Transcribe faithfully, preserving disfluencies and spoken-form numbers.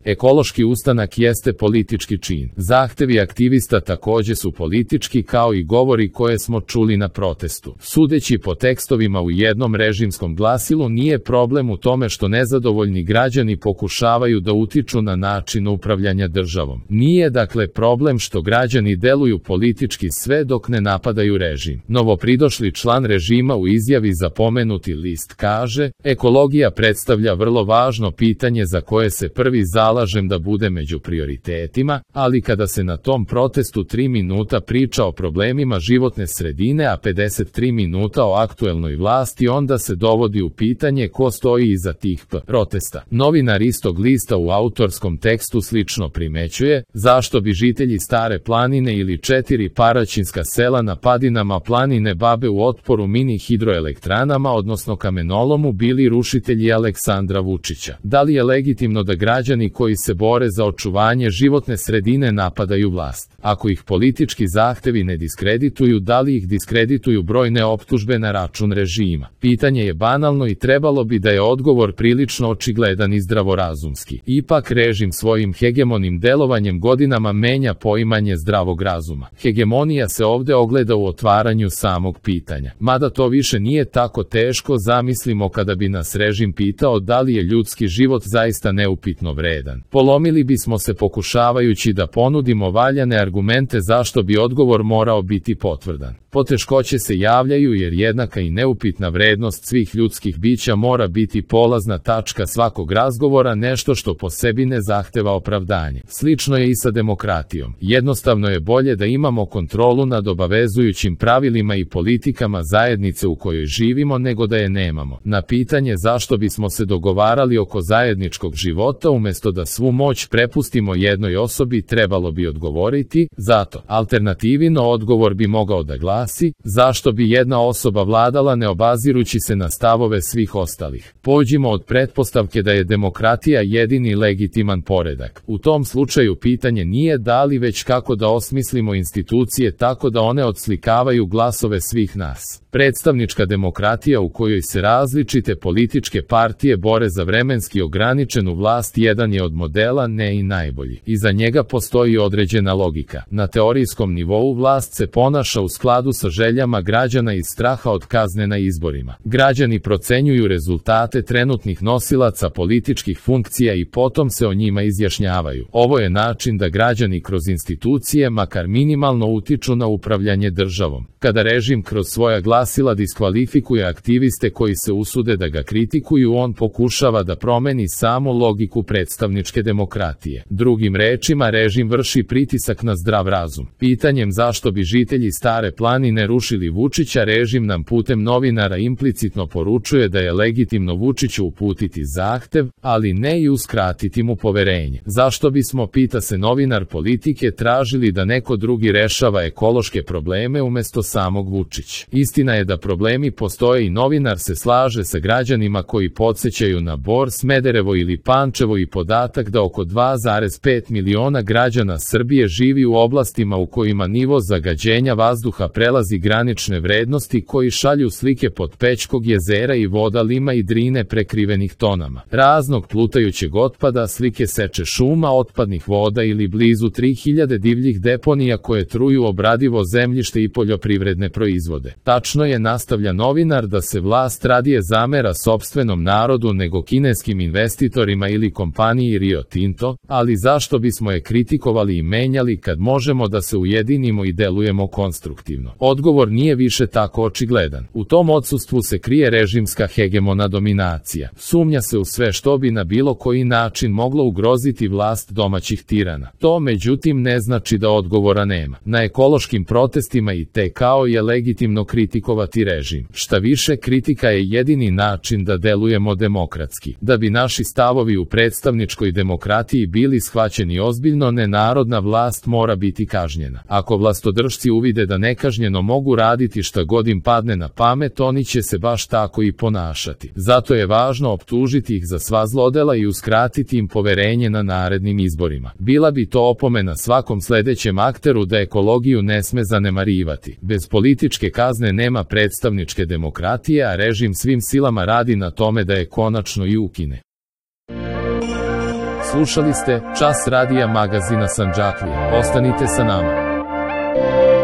Ekološki ustanak jeste politički čin. Zahtevi aktivista takođe su politički, kao i govori koje smo čuli na protestu. Sudeći po tekstovima u jednom režimskom glasilu, nije problem u tome što nezadovoljni građani pokušavaju da utiču na način upravljanja državom. Nije dakle problem što građani deluju politički sve dok ne napadaju režim. Novopridošli član režima u izjavi za pomenuti list kaže: ekologija predstavlja vrlo važno pitanje za koje se prvi zalažem da bude među prioritetima, ali kada se na tom protestu tri minuta priča o problemima životne sredine, a pedeset tri minuta o aktuelnoj vlasti, onda se dovodi u pitanje ko stoji iza tih protesta. Novinar istog lista u autorskom tekstu slično primećuje: zašto bi žitelji Stare planine ili četiri paraćinska sela na padinama planine Babe u otporu mini hidroelektranama, odnosno kamenolomu, bili rušitelji Aleksandra Vučića? Da li je legitimno da građani koji se bore za očuvanje životne sredine napadaju vlast? Ako ih politički zahtevi ne diskredituju, da li ih diskredituju brojne optužbe na račun režima? Pitanje je banalno i trebalo bi da je odgovor prilično očigledan i zdravorazumski. Ipak režim svojim hegemonim delovanjem godinama menja poimanje zdravog razuma. Hegemonija se ovde ogleda u otvaranju samog pitanja. Mada to više nije tako teško, zamislimo kada bi nas režim pitao da li je ljudski život zaista neupitno vredan. Polomili bismo se pokušavajući da ponudimo valjane argumente zašto bi odgovor morao biti potvrdan. Poteškoće se javljaju jer jednaka i neupitna vrednost svih ljudskih bića mora biti polazna tačka svakog razgovora, nešto što po sebi ne zahteva opravdanje. Slično je i sa demokratijom. Jednostavno je bolje da imamo kontrolu nad obavezujućim pravilima i politikama zajednice u kojoj živimo nego da je nemamo. Na pitanje zašto bismo se dogovarali oko zajedničkog života umesto da svu moć prepustimo jednoj osobi, trebalo bi odgovoriti: zato. Alternativno odgovor bi mogao da glasi: zašto bi jedna osoba vladala ne obazirući se na stavove svih ostalih? Pođimo od pretpostavke da je demokratija jedini legitiman poredak. U tom slučaju pitanje nije da li, već kako da osmislimo institucije tako da one odslikavaju glasove svih nas. Predstavnička demokratija u kojoj se različite političke partije bore za vremenski ograničenu vlast jedan je od modela, ne i najbolji. Iza njega postoji određena logika. Na teorijskom nivou vlast se ponaša u skladu sa željama građana iz straha od kazne na izborima. Građani procenjuju rezultate trenutnih nosilaca političkih funkcija i potom se o njima izjašnjavaju. Ovo je način da građani kroz institucije makar minimalno utiču na upravljanje državom. Kada režim kroz svoja glasila diskvalifikuje aktiviste koji se usude da ga kritikuju, on pokušava da promeni samu logiku predstavničke demokratije. Drugim rečima, režim vrši pritisak na zdrav razum. Pitanjem zašto bi žitelji Stare planine rušili Vučića, režim nam putem novinara implicitno poručuje da je legitimno Vučiću uputiti zahtev, ali ne i uskratiti mu poverenje. Zašto bismo, pita se novinar Politike, tražili da neko drugi rešava ekološke probleme umesto samog Vučića? Istina je da problemi postoje i novinar se slaže sa građanima koji podsećaju na Bor, Smederevo ili Pančevo i podatak da oko dva zarez pet miliona građana Srbije živi u oblastima u kojima nivo zagađenja vazduha prelazi granične vrednosti, koji šalju slike pod Pećkog jezera i voda Lima i Drine prekrivenih tonama raznog plutajućeg otpada, slike seče šuma, otpadnih voda ili blizu tri hiljade divljih deponija koje truju obradivo zemljište i poljoprivredne proizvode. Tačno je, nastavlja novinar, da se vlast radije zamera sopstvenom narodu nego kineskim investitorima ili kompaniji Rio Tinto, ali zašto bismo je kritikovali i menjali kad možemo da se ujedinimo i delujemo konstruktivno? Odgovor nije više tako očigledan. U tom odsustvu se krije režimska hegemona dominacija. Sumnja se u sve što bi na bilo koji način moglo ugroziti vlast domaćih tirana. To međutim ne znači da odgovora nema. Na ekološkim protestima i te kao je legitimno kritikovati režim. Šta više, kritika je jedini način da delujemo demokratski. Da bi naši stavovi u predstavničkoj demokratiji bili shvaćeni ozbiljno, nenarodna vlast mora biti kažnjena. Ako vlastodržci uvide da nekažnjeno mogu raditi šta god im padne na pamet, oni će se baš tako i ponašati. Zato je važno optužiti ih za sva zlodela i uskratiti im poverenje na narednim izborima. Bila bi to opomena svakom sledećem akteru da ekologiju ne sme zanemarivati. Bez političke kazne nema predstavničke demokratije, a režim svim silama radi na tome da je konačno i ukine. Slušali ste Čas radija magazina Sandžaklija. Ostanite sa nama.